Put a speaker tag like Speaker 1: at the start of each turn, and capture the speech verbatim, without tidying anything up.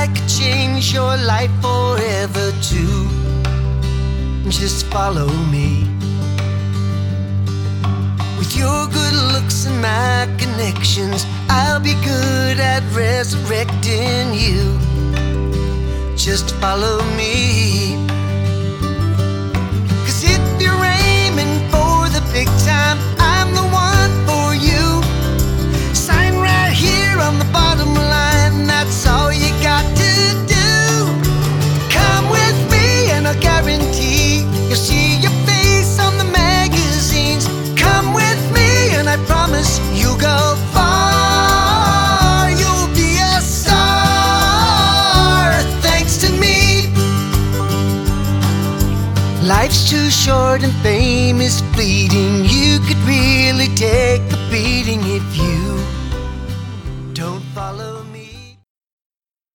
Speaker 1: I could change your life forever too. Just follow me. With your good looks and my connections, I'll be good at resurrecting you. Just follow me. Cause if you're aiming for the big time, I'm the one for you. Sign right here on the bottom line, that's all you got to do. Come with me and I'll guarantee you'll see your face on the magazines. Come with me and I promise you'll go far. You'll be a star thanks to me. Life's too short and fame is fleeting. You could really take a beating if you don't follow me.